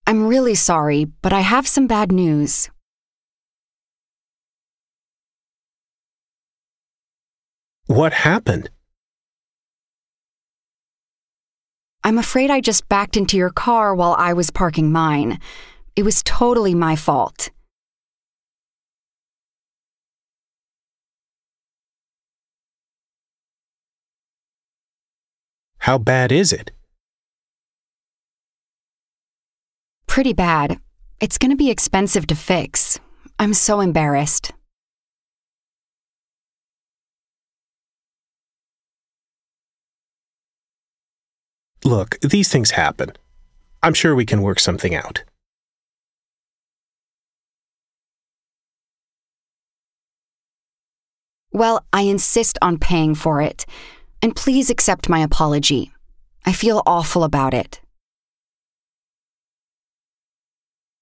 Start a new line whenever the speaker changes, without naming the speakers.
I'm really sorry, but I have some bad news.
What happened?
I'm afraid I just backed into your car while I was parking mine. It was totally my fault.
How bad is it?
Pretty bad. It's going to be expensive to fix. I'm so embarrassed.
Look, these things happen. I'm sure we can work something out.
Well, I insist on paying for it. And please accept my apology. I feel awful about it.